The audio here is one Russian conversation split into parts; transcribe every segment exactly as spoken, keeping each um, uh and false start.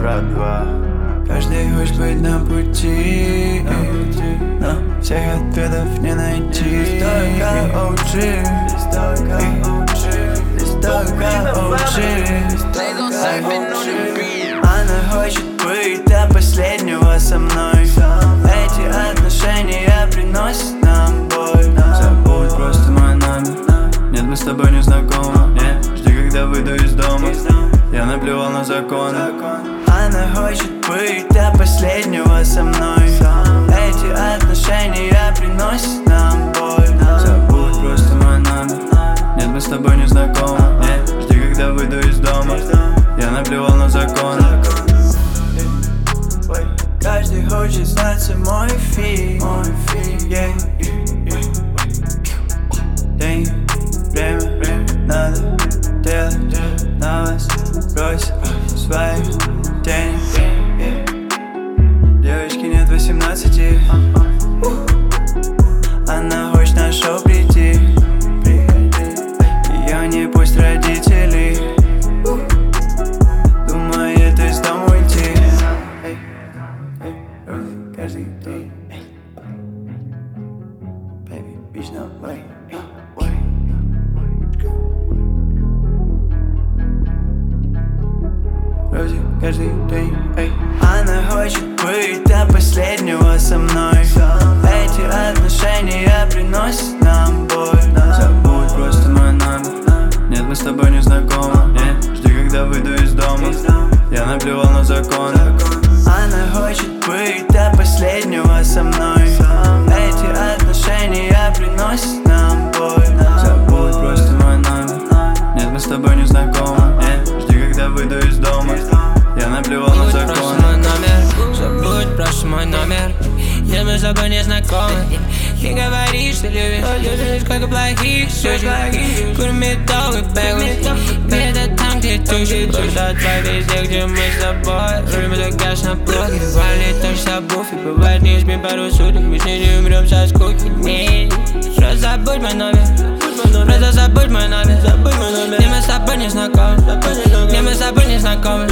брат два. Каждый хочет быть на пути, но всех ответов не найти. Здесь только о джи, здесь только о джи, здесь только о джи. Она хочет быть до последнего со мной. Эти отношения приносят нам боль. Забудь просто мой номер. Нет, мы с тобой не знакомы. Не, жди, когда выйду из дома. Я наплевал на законы. Она хочет быть до последнего со мной. Эти отношения приносят нам боль. Забудь просто мой номер. Нет, мы с тобой не знакомы. Не, жди, когда выйду из дома. Я наплевал на законы. Каждый хочет знать мой фи, мой фи, yeah. День, время, надо делать на вас. Брось свои тени. Девочке нет восемнадцати. Она хочет на шоу прийти. Ее не пусть родители. Думает из дома уйти. Каждый день. Baby, bitch, no way. Рози, каждый день, эй. Она хочет быть до последнего со мной. Эти отношения приносят нам боль. Забудь просто мой номер. Нет, мы с тобой не знакомы. Не, жди, когда выйду из дома. Я наплевал на законы. Она хочет быть до последнего со мной. Эти отношения приносят нам боль. Забудь просто мой номер. Нет, мы с тобой не знакомы. Не, жди, когда выйду из дома. Я наплевал на законы. Забудь просто мой номер. Нет, мы с тобой не знакомы. Ты говоришь, что любишь, любишь, сколько плохих сучек. Курим медовый бэглс. Где-то там, где тушит. Просто отправь везде, где мы с тобой. Рулим это гаш на блоке. Вали тоже с обувь. Бывает, не спим пару суток. Мы с ней не умрем со скуки. Нет, просто забудь мой номер. Просто забудь мой номер. Нет, мы с тобой не знакомы. Нет, мы с тобой не знакомы.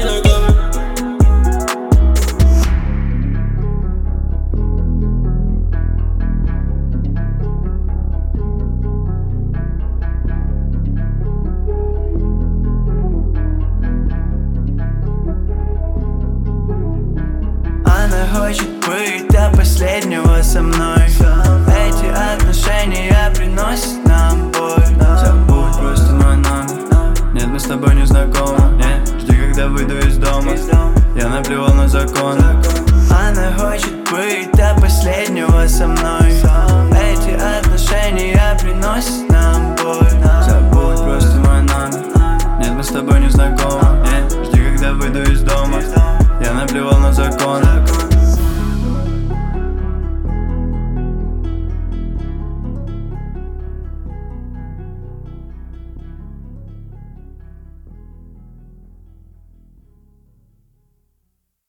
Она хочет быть до последнего со мной. Эти отношения приносят нам боль. Забудь просто мой номер. Нет, мы с тобой не знакомы. Не, жди, когда выйду из дома. Я наплевал на законы.